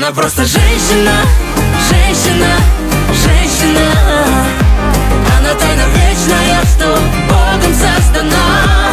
Она просто женщина, женщина, женщина. Она тайна вечная, что Богом создана.